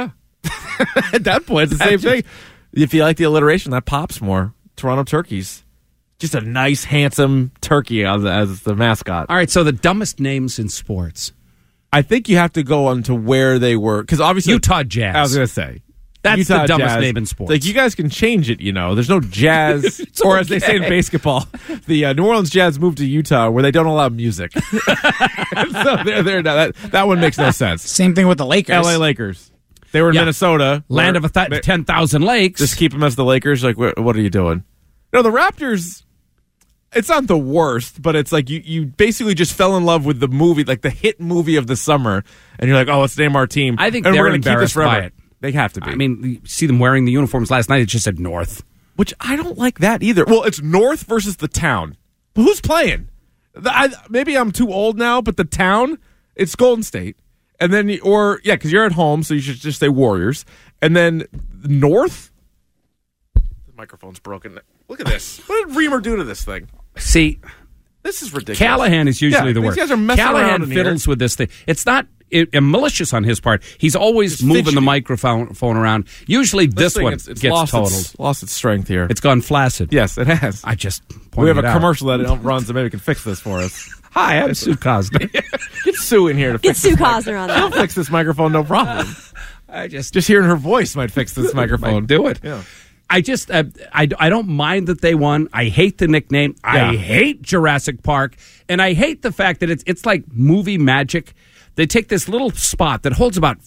Speaker 10: at that point, it's the same thing. If you like the alliteration, that pops more. Toronto turkeys. Just a nice, handsome turkey as the mascot.
Speaker 12: All right, so the dumbest names in sports.
Speaker 10: I think you have to go on to where they were, because obviously
Speaker 12: Utah Jazz.
Speaker 10: I was going to say
Speaker 12: that's
Speaker 10: Utah
Speaker 12: the dumbest
Speaker 10: Jazz.
Speaker 12: name in sports.
Speaker 10: Like, you guys can change it. There's no jazz, or as they say in basketball, the New Orleans Jazz moved to Utah where they don't allow music. So they're not, that one makes no sense.
Speaker 9: Same thing with the Lakers.
Speaker 10: L.A. Lakers. They were in Minnesota,
Speaker 12: land of 10,000 lakes.
Speaker 10: Just keep them as the Lakers. Like, what are you doing? No, the Raptors. It's not the worst, but it's like you basically just fell in love with the movie, like the hit movie of the summer, and you're like, oh, let's name our team.
Speaker 12: I think
Speaker 10: and
Speaker 12: they're
Speaker 10: we're gonna keep this
Speaker 12: embarrassed by
Speaker 10: forever.
Speaker 12: it.
Speaker 10: They have to be.
Speaker 12: I mean, you see them wearing the uniforms last night. It just said North.
Speaker 10: Which I don't like that either. Well, it's North versus the town. But who's playing? Maybe I'm too old now, but the town, it's Golden State. And then, because you're at home, so you should just say Warriors. And then North? The microphone's broken. Look at this. What did Reamer do to this thing?
Speaker 12: See,
Speaker 10: This is ridiculous.
Speaker 12: Callahan is usually the worst.
Speaker 10: These guys are messing
Speaker 12: Callahan
Speaker 10: around in
Speaker 12: fiddles
Speaker 10: here.
Speaker 12: with this thing. It's not malicious on his part. He's always moving
Speaker 10: fidgety.
Speaker 12: the microphone around. Usually this
Speaker 10: thing,
Speaker 12: one
Speaker 10: it's
Speaker 12: gets
Speaker 10: lost
Speaker 12: totaled.
Speaker 10: lost its strength here.
Speaker 12: It's gone flaccid.
Speaker 10: Yes, it has.
Speaker 12: I just
Speaker 10: We
Speaker 12: pointed
Speaker 10: have a
Speaker 12: it out.
Speaker 10: commercial that runs, and maybe we can fix this for us.
Speaker 12: Hi, I'm Sue Cosner.
Speaker 10: Get Sue in here to
Speaker 13: Get
Speaker 10: fix
Speaker 13: Sue
Speaker 10: this
Speaker 13: Cosner on
Speaker 10: She'll
Speaker 13: that.
Speaker 10: fix this microphone, no problem.
Speaker 12: I just
Speaker 10: hearing her voice might fix this microphone.
Speaker 12: might do it.
Speaker 10: Yeah.
Speaker 12: I just I don't mind that they won. I hate the nickname.
Speaker 10: Yeah.
Speaker 12: I hate Jurassic Park, and I hate the fact that it's like movie magic. They take this little spot that holds about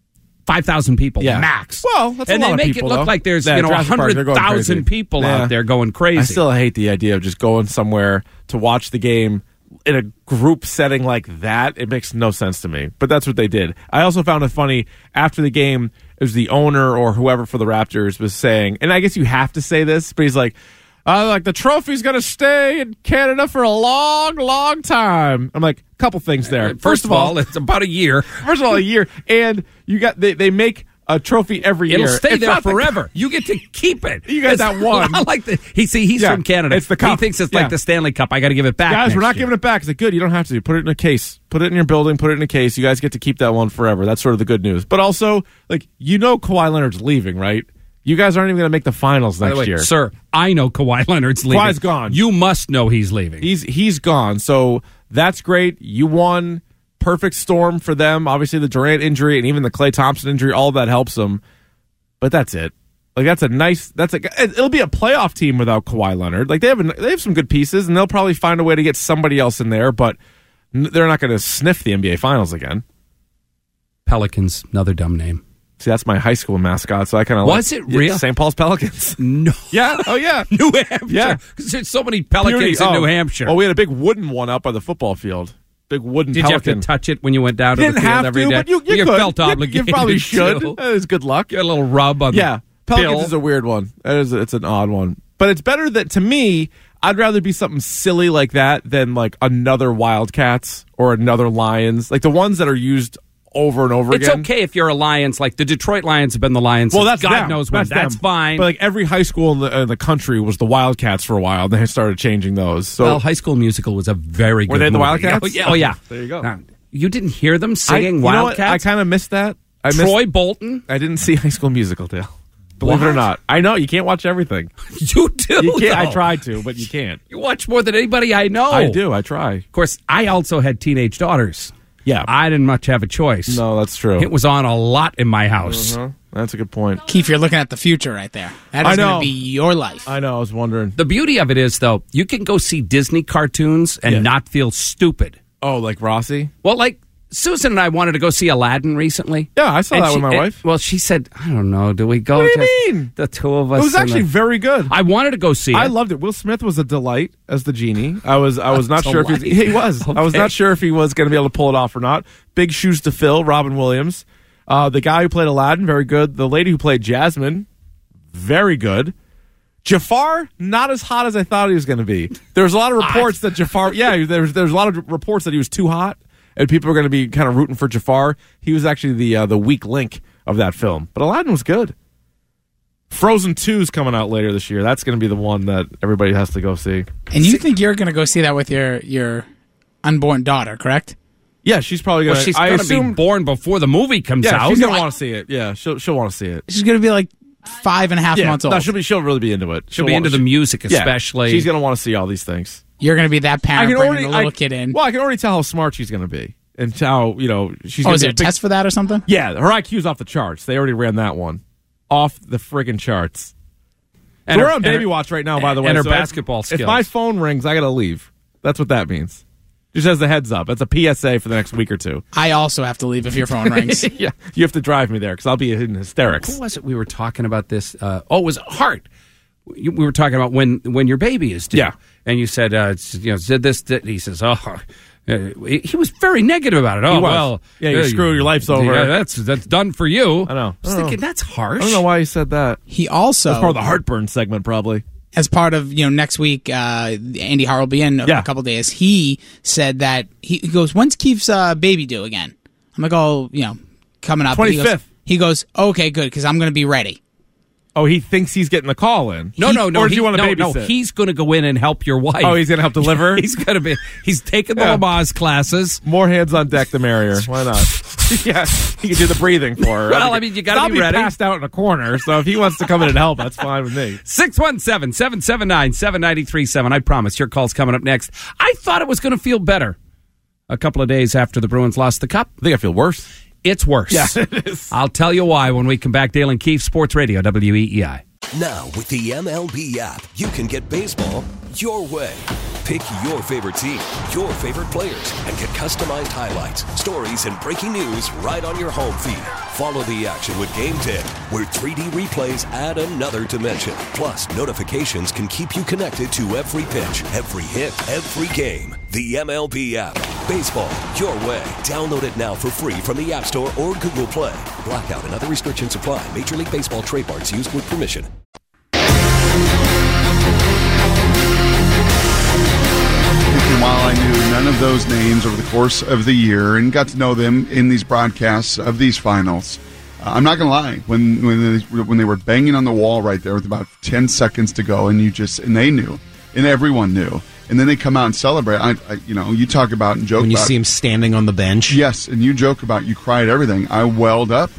Speaker 12: 5,000 people max.
Speaker 10: Well, that's
Speaker 12: and
Speaker 10: a lot
Speaker 12: they
Speaker 10: of
Speaker 12: make
Speaker 10: people,
Speaker 12: it look
Speaker 10: though.
Speaker 12: like there's
Speaker 10: Yeah, Jurassic Park, they're going
Speaker 12: 100,000
Speaker 10: crazy.
Speaker 12: people
Speaker 10: Yeah.
Speaker 12: out there going crazy.
Speaker 10: I still hate the idea of just going somewhere to watch the game in a group setting like that. It makes no sense to me. But that's what they did. I also found it funny after the game. It was the owner or whoever for the Raptors was saying, and I guess you have to say this, but he's like the trophy's going to stay in Canada for a long, long time. I'm like, a couple things there.
Speaker 12: First of all, it's about a year.
Speaker 10: First of all, a year, and you got they make a trophy every year.
Speaker 12: It'll stay
Speaker 10: It's
Speaker 12: there
Speaker 10: not
Speaker 12: forever. You get to keep it.
Speaker 10: You got that one.
Speaker 12: I like the. He's
Speaker 10: Yeah,
Speaker 12: from Canada.
Speaker 10: it's the cup.
Speaker 12: He thinks it's
Speaker 10: Yeah.
Speaker 12: like the Stanley Cup. I got to give it back.
Speaker 10: Guys, we're
Speaker 12: next
Speaker 10: not
Speaker 12: year.
Speaker 10: giving it back. It's like, good, you don't have to. Put it in a case. Put it in your building. Put it in a case. You guys get to keep that one forever. That's sort of the good news. But also, like, Kawhi Leonard's leaving, right? You guys aren't even going to make the finals
Speaker 12: By the
Speaker 10: next
Speaker 12: way,
Speaker 10: year.
Speaker 12: sir, I know Kawhi Leonard's leaving.
Speaker 10: Kawhi's gone.
Speaker 12: You must know he's leaving.
Speaker 10: He's gone. So that's great. You won. Perfect storm for them. Obviously, the Durant injury and even the Klay Thompson injury, all of that helps them. But that's it. Like it'll be a playoff team without Kawhi Leonard. Like they have some good pieces, and they'll probably find a way to get somebody else in there. But they're not going to sniff the NBA Finals again.
Speaker 12: Pelicans, another dumb name.
Speaker 10: See, that's my high school mascot, so I kind of
Speaker 12: Was it real?
Speaker 10: St. Paul's Pelicans.
Speaker 12: No.
Speaker 10: Yeah. Oh, yeah.
Speaker 12: New Hampshire.
Speaker 10: Yeah.
Speaker 12: Because there's so many Pelicans in New Hampshire.
Speaker 10: Oh, we had a big wooden one out by the football field. Big wooden
Speaker 12: Did
Speaker 10: Pelican.
Speaker 12: you have to touch it when you went down to the
Speaker 10: Didn't
Speaker 12: field
Speaker 10: have
Speaker 12: every
Speaker 10: to,
Speaker 12: day?
Speaker 10: but you
Speaker 12: You
Speaker 10: could.
Speaker 12: felt obligated.
Speaker 10: You probably should.
Speaker 12: to.
Speaker 10: That is good luck.
Speaker 12: Get a little rub on
Speaker 10: Yeah.
Speaker 12: the
Speaker 10: Pelicans
Speaker 12: bill.
Speaker 10: is a weird one. It's an odd one. But it's better that, to me, I'd rather be something silly like that than like another Wildcats or another Lions. Like the ones that are used over and over
Speaker 12: It's
Speaker 10: again.
Speaker 12: okay if you're a Lions, like the Detroit Lions have been the Lions.
Speaker 10: Well,
Speaker 12: since
Speaker 10: that's
Speaker 12: God
Speaker 10: them.
Speaker 12: knows when. That's
Speaker 10: them.
Speaker 12: fine.
Speaker 10: But like every high school in the country was the Wildcats for a while. Then they started changing those. So
Speaker 12: well, High School Musical was a very good
Speaker 10: were they the
Speaker 12: movie.
Speaker 10: Wildcats?
Speaker 12: Oh, yeah.
Speaker 10: There you go.
Speaker 12: Now, you didn't hear them
Speaker 10: I
Speaker 12: singing Wildcats?
Speaker 10: kind of missed that.
Speaker 12: Troy Bolton?
Speaker 10: I didn't see High School Musical, Dale. Believe it or
Speaker 12: What?
Speaker 10: not. I know, you can't watch everything.
Speaker 12: You do,
Speaker 10: You can't. I
Speaker 12: though.
Speaker 10: tried to, but you can't.
Speaker 12: You watch more than anybody I know.
Speaker 10: I do. I try.
Speaker 12: Of course, I also had teenage daughters.
Speaker 10: Yeah.
Speaker 12: I didn't much have a choice.
Speaker 10: No, that's true.
Speaker 12: It was on a lot in my house.
Speaker 10: Uh-huh. That's a good point.
Speaker 9: Keith, you're looking at the future right there. That
Speaker 10: I
Speaker 9: is going
Speaker 10: know.
Speaker 9: to be your life.
Speaker 10: I know. I was wondering.
Speaker 12: The beauty of it is, though, you can go see Disney cartoons and not feel stupid.
Speaker 10: Oh, like Rossi?
Speaker 12: Well, like Susan and I wanted to go see Aladdin recently.
Speaker 10: Yeah, I saw
Speaker 12: And
Speaker 10: that with my
Speaker 12: and-
Speaker 10: wife.
Speaker 12: Well, she said, I don't know, do we go?
Speaker 10: What do you
Speaker 12: just
Speaker 10: mean?
Speaker 12: The two of us.
Speaker 10: It was
Speaker 12: and
Speaker 10: actually
Speaker 12: the-
Speaker 10: very good.
Speaker 12: I wanted to go see it.
Speaker 10: I loved it. Will Smith was a delight as the genie. I was not sure if he was. I was
Speaker 12: Okay.
Speaker 10: not sure if he was going to be able to pull it off or not. Big shoes to fill. Robin Williams, the guy who played Aladdin, very good. The lady who played Jasmine, very good. Jafar, not as hot as I thought he was going to be. There was a lot of reports that Jafar. Yeah, there's a lot of reports that he was too hot, and people are going to be kind of rooting for Jafar. He was actually the weak link of that film, but Aladdin was good. Frozen 2 is coming out later this year. That's going to be the one that everybody has to go see.
Speaker 9: And you think you're going to go see that with your unborn daughter, correct?
Speaker 10: Yeah, she's probably going
Speaker 12: Well,
Speaker 10: to.
Speaker 12: she's going to be born before the movie comes
Speaker 10: Yeah,
Speaker 12: out.
Speaker 10: she's going to want to see it. Yeah, she'll want to see it.
Speaker 9: She's going to be like 5.5 months old.
Speaker 10: No, she'll really be into it.
Speaker 12: She'll be into the music, especially.
Speaker 10: Yeah, she's going to want to see all these things.
Speaker 9: You're going to be that parent bringing the little kid in.
Speaker 10: Well, I can already tell how smart she's going to be, and how she's.
Speaker 9: Oh,
Speaker 10: gonna
Speaker 9: is
Speaker 10: be
Speaker 9: there a test for that or something?
Speaker 10: Yeah, her IQ's off the charts. They already ran that one off the friggin' charts.
Speaker 12: And
Speaker 10: So
Speaker 12: her-
Speaker 10: we're on
Speaker 12: and
Speaker 10: baby
Speaker 12: her-
Speaker 10: watch right now, by the way.
Speaker 12: and her
Speaker 10: so
Speaker 12: basketball
Speaker 10: if
Speaker 12: skills.
Speaker 10: my phone rings, I got to leave. That's what that means. Just as a heads up. That's a PSA for the next week or two.
Speaker 9: I also have to leave if your phone rings.
Speaker 10: Yeah, you have to drive me there because I'll be in hysterics.
Speaker 12: Who was it we were talking about this? It was Hart. We were talking about when your baby is due.
Speaker 10: Yeah.
Speaker 12: And you said, did this, he says, he was very negative about it. Oh,
Speaker 10: He was.
Speaker 12: well.
Speaker 10: Yeah, you screw, your life's over.
Speaker 12: Yeah, that's done for you.
Speaker 10: I know.
Speaker 12: I was thinking, that's harsh.
Speaker 10: I don't know why he said that.
Speaker 9: He also,
Speaker 10: That's part of the heartburn segment, probably.
Speaker 9: as part of next week, Andy Har will be in a couple days. He said that he goes, "When's Keith's baby due again?" I'm like, "Oh, coming up."
Speaker 10: 25th.
Speaker 9: He goes, "Okay, good, because I'm going to be ready."
Speaker 10: Oh, he thinks he's getting the call in.
Speaker 12: No.
Speaker 10: Or does he want to babysit?
Speaker 12: No, he's going to go in and help your wife.
Speaker 10: Oh, he's going to help deliver?
Speaker 12: He's taking the Lamaze classes.
Speaker 10: More hands on deck, the merrier. Why not? Yeah, he can do the breathing for her.
Speaker 12: Well, I mean, you got to be ready.
Speaker 10: I'll be passed out in a corner, so if he wants to come in and help, that's fine with me.
Speaker 12: 617-779-7937. I promise your call's coming up next. I thought it was going to feel better a couple of days after the Bruins lost the cup.
Speaker 10: I think I feel worse.
Speaker 12: It's worse.
Speaker 10: Yeah, it is.
Speaker 12: I'll tell you why when we come back. Dale and Keefe, Sports Radio, WEEI.
Speaker 13: Now, with the MLB app, you can get baseball your way. Pick your favorite team, your favorite players, and get customized highlights, stories, and breaking news right on your home feed. Follow the action with Game 10, where 3D replays add another dimension. Plus, notifications can keep you connected to every pitch, every hit, every game. The MLB app. Baseball your way. Download it now for free from the App Store or Google Play. Blackout and other restrictions apply. Major League Baseball trademarks used with permission.
Speaker 15: And while I knew none of those names over the course of the year and got to know them in these broadcasts of these finals, I'm not going to lie. When they were banging on the wall right there with about 10 seconds to go, and they knew, and everyone knew, and then they come out and celebrate. You talk about and joke
Speaker 16: when you
Speaker 15: about,
Speaker 16: see him standing on the bench.
Speaker 15: Yes, and you joke about you cried everything. I welled up,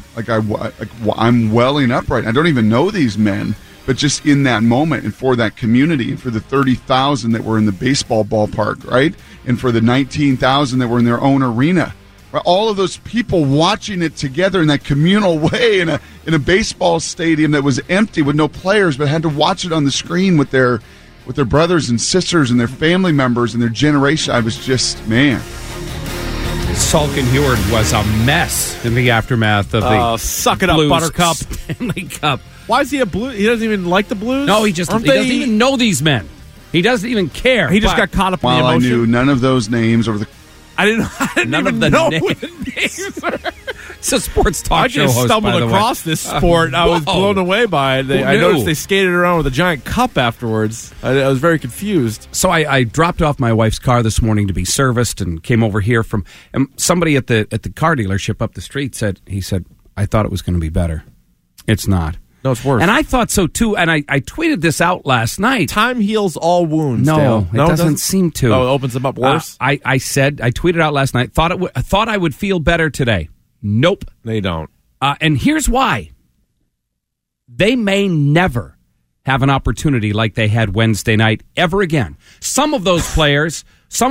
Speaker 15: I'm welling up right now. I don't even know these men. But just in that moment and for that community and for the 30,000 that were in the baseball ballpark, right? And for the 19,000 that were in their own arena. Right? All of those people watching it together in that communal way in a baseball stadium that was empty with no players, but had to watch it on the screen with their brothers and sisters and their family members and their generation. I was just, man.
Speaker 12: Salkin Heward was a mess in the aftermath of the
Speaker 10: suck it up,
Speaker 12: Blues
Speaker 10: Buttercup.
Speaker 12: Stanley Cup.
Speaker 10: Why is he a Blue? He doesn't even like the Blues?
Speaker 12: No, he doesn't even know these men. He doesn't even care.
Speaker 10: He just got caught up in the emotion.
Speaker 15: I knew none of those names over the...
Speaker 10: I didn't
Speaker 12: none
Speaker 10: even
Speaker 12: of the
Speaker 10: know
Speaker 12: names.
Speaker 10: the names.
Speaker 12: It's a sports talk show
Speaker 10: I just
Speaker 12: host,
Speaker 10: stumbled
Speaker 12: by the
Speaker 10: across
Speaker 12: way.
Speaker 10: this sport. I was blown away by it. I noticed they skated around with a giant cup afterwards. I was very confused.
Speaker 12: So I dropped off my wife's car this morning to be serviced and came over here and somebody at the car dealership up the street said, I thought it was going to be better. It's not.
Speaker 10: No, it's worse.
Speaker 12: And I thought so too. And I tweeted this out last night.
Speaker 10: Time heals all wounds.
Speaker 12: No, it doesn't seem to.
Speaker 10: Oh, it opens them up worse.
Speaker 12: I tweeted out last night. Thought I would feel better today. Nope,
Speaker 10: they don't.
Speaker 12: And here's why. They may never have an opportunity like they had Wednesday night ever again. Some of those players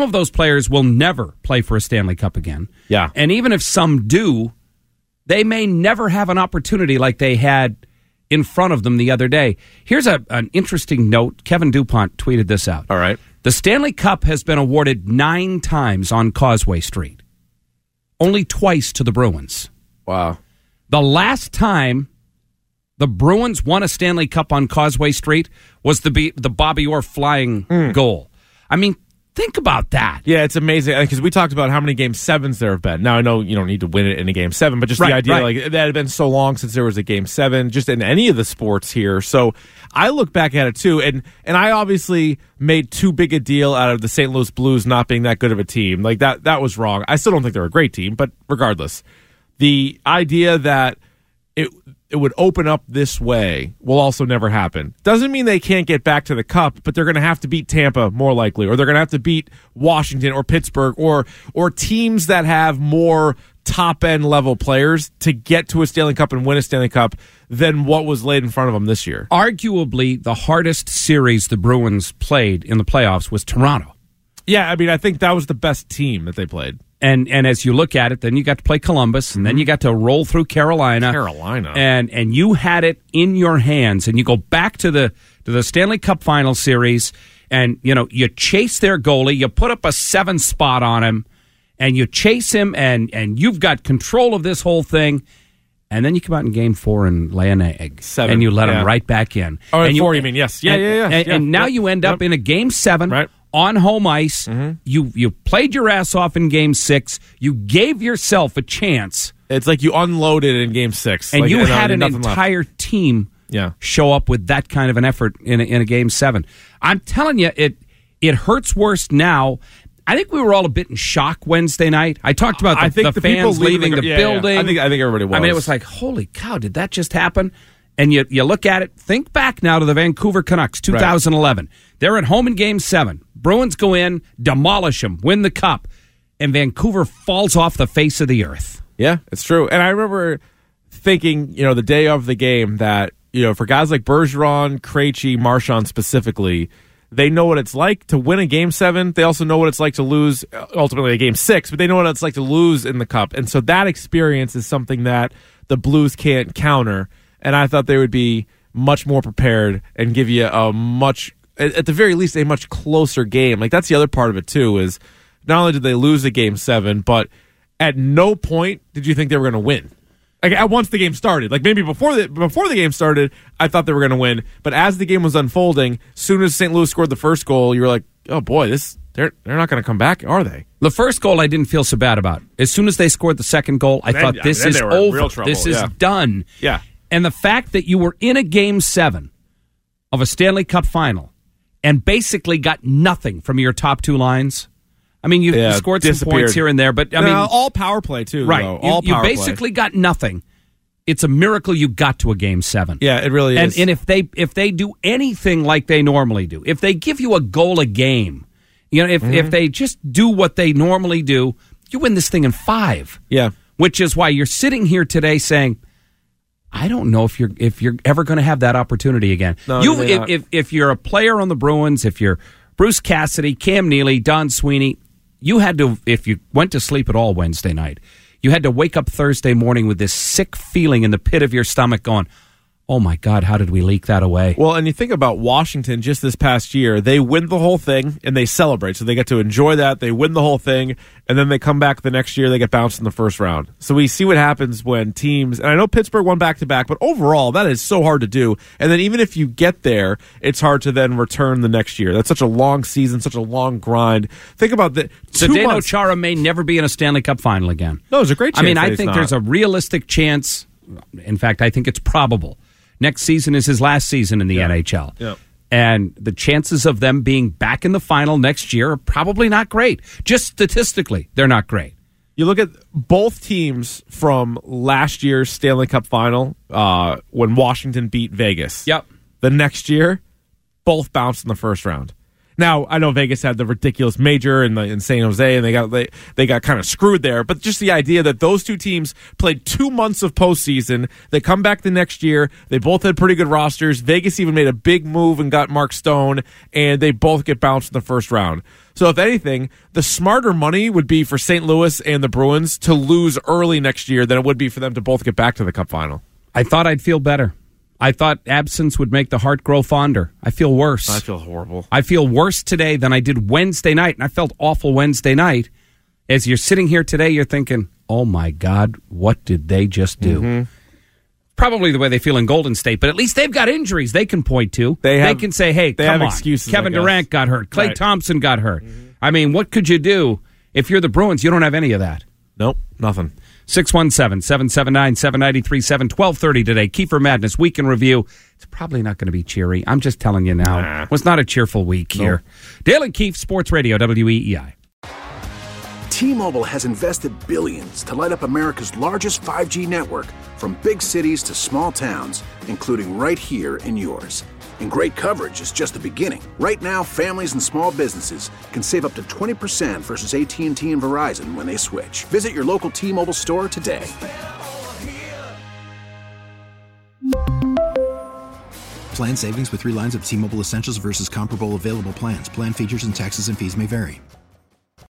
Speaker 12: will never play for a Stanley Cup again.
Speaker 10: Yeah.
Speaker 12: And even if some do, they may never have an opportunity like they had in front of them the other day. Here's an interesting note. Kevin DuPont tweeted this out.
Speaker 10: All right.
Speaker 12: The Stanley Cup has been awarded 9 times on Causeway Street. Only twice to the Bruins.
Speaker 10: Wow.
Speaker 12: The last time the Bruins won a Stanley Cup on Causeway Street was the Bobby Orr flying goal. I mean, think about that.
Speaker 10: Yeah, it's amazing because we talked about how many Game 7s there have been. Now, I know you don't need to win it in a Game 7, but just the idea like that had been so long since there was a Game 7, just in any of the sports here. So I look back at it too, and I obviously made too big a deal out of the St. Louis Blues not being that good of a team. Like that was wrong. I still don't think they're a great team, but regardless, the idea that it would open up this way will also never happen. Doesn't mean they can't get back to the Cup, but they're going to have to beat Tampa more likely, or they're going to have to beat Washington or Pittsburgh or teams that have more top-end level players to get to a Stanley Cup and win a Stanley Cup than what was laid in front of them this year.
Speaker 12: Arguably, the hardest series the Bruins played in the playoffs was Toronto.
Speaker 10: Yeah, I mean, I think that was the best team that they played.
Speaker 12: And as you look at it, then you got to play Columbus, and then you got to roll through Carolina. And you had it in your hands, and you go back to the Stanley Cup Final Series, and you chase their goalie, you put up a 7 spot on him, and you chase him, and you've got control of this whole thing, and then you come out in Game 4 and lay an egg,
Speaker 10: 7,
Speaker 12: and you let him right back in.
Speaker 10: Oh,
Speaker 12: and
Speaker 10: 4, you mean? Yes,
Speaker 12: And now you end up in a Game 7.
Speaker 10: Right.
Speaker 12: On home ice, you played your ass off in Game 6. You gave yourself a chance.
Speaker 10: It's like you unloaded in Game 6.
Speaker 12: And
Speaker 10: like,
Speaker 12: you had an
Speaker 10: entire
Speaker 12: entire team show up with that kind of an effort in a Game 7. I'm telling you, it hurts worse now. I think we were all a bit in shock Wednesday night. I talked about the fans leaving the building.
Speaker 10: I think everybody was.
Speaker 12: I mean, it was like, holy cow, did that just happen? And you look at it, think back now to the Vancouver Canucks, 2011. Right. They're at home in Game 7. Bruins go in, demolish them, win the cup, and Vancouver falls off the face of the earth.
Speaker 10: Yeah, it's true. And I remember thinking, the day of the game that, for guys like Bergeron, Krejci, Marchand specifically, they know what it's like to win a Game 7. They also know what it's like to lose, ultimately, a Game 6, but they know what it's like to lose in the cup. And so that experience is something that the Blues can't counter. And I thought they would be much more prepared and give you at the very least, a much closer game. Like, that's the other part of it, too, is not only did they lose a Game 7, but at no point did you think they were going to win. Like, once the game started. Like, maybe before the game started, I thought they were going to win. But as the game was unfolding, as soon as St. Louis scored the first goal, you were like, oh, boy, they're not going to come back, are they?
Speaker 12: The first goal I didn't feel so bad about. As soon as they scored the second goal, I thought, this is over. This is done.
Speaker 10: Yeah.
Speaker 12: And the fact that you were in a Game 7 of a Stanley Cup final and basically got nothing from your top two lines. I mean, you scored some points here and there, but I mean,
Speaker 10: all power play too.
Speaker 12: Right,
Speaker 10: though.
Speaker 12: You basically got nothing. It's a miracle you got to a Game 7.
Speaker 10: Yeah, it really is.
Speaker 12: And if they do anything like they normally do, if they give you a goal a game, if they just do what they normally do, you win this thing in 5.
Speaker 10: Yeah,
Speaker 12: which is why you're sitting here today saying, I don't know if you're ever going to have that opportunity again.
Speaker 10: No,
Speaker 12: if you're a player on the Bruins, if you're Bruce Cassidy, Cam Neely, Don Sweeney, you had to, if you went to sleep at all Wednesday night, you had to wake up Thursday morning with this sick feeling in the pit of your stomach going, oh my God, how did we leak that away?
Speaker 10: Well, and you think about Washington just this past year, they win the whole thing and they celebrate. So they get to enjoy that. They win the whole thing. And then they come back the next year, they get bounced in the first round. So we see what happens when teams, and I know Pittsburgh won back-to-back, but overall, that is so hard to do. And then even if you get there, it's hard to then return the next year. That's such a long season, such a long grind. Think about that.
Speaker 12: Zdeno Chara may never be in a Stanley Cup final again.
Speaker 10: No, there's a great chance.
Speaker 12: I mean, I think there's a realistic chance. In fact, I think it's probable. Next season is his last season in the NHL.
Speaker 10: Yeah.
Speaker 12: And the chances of them being back in the final next year are probably not great. Just statistically, they're not great.
Speaker 10: You look at both teams from last year's Stanley Cup final when Washington beat Vegas.
Speaker 12: Yep.
Speaker 10: The next year, both bounced in the first round. Now, I know Vegas had the ridiculous major in San Jose, and they got kind of screwed there. But just the idea that those two teams played 2 months of postseason, they come back the next year, they both had pretty good rosters. Vegas even made a big move and got Mark Stone, and they both get bounced in the first round. So if anything, the smarter money would be for St. Louis and the Bruins to lose early next year than it would be for them to both get back to the Cup final.
Speaker 12: I thought I'd feel better. I thought absence would make the heart grow fonder. I feel worse.
Speaker 10: I feel horrible.
Speaker 12: I feel worse today than I did Wednesday night, and I felt awful Wednesday night. As you're sitting here today, you're thinking, oh, my God, what did they just do?
Speaker 10: Mm-hmm.
Speaker 12: Probably the way they feel in Golden State, but at least they've got injuries they can point to. They can say, hey, come on.
Speaker 10: Excuses,
Speaker 12: Kevin Durant got hurt. Klay Thompson got hurt.
Speaker 10: Mm-hmm.
Speaker 12: I mean, what could you do if you're the Bruins? You don't have any of that.
Speaker 10: Nope, nothing.
Speaker 12: 617-779-7937, 1230 today. Kiefer Madness, Week in Review. It's probably not going to be cheery. I'm just telling you now. It was not a cheerful week here. Dale and Keefe, Sports Radio, WEEI.
Speaker 1: T-Mobile has invested billions to light up America's largest 5G network, from big cities to small towns, including right here in yours. And great coverage is just the beginning. Right now, families and small businesses can save up to 20% versus AT&T and Verizon when they switch. Visit your local T-Mobile store today.
Speaker 2: Plan savings with 3 lines of T-Mobile Essentials versus comparable available plans. Plan features and taxes and fees may vary.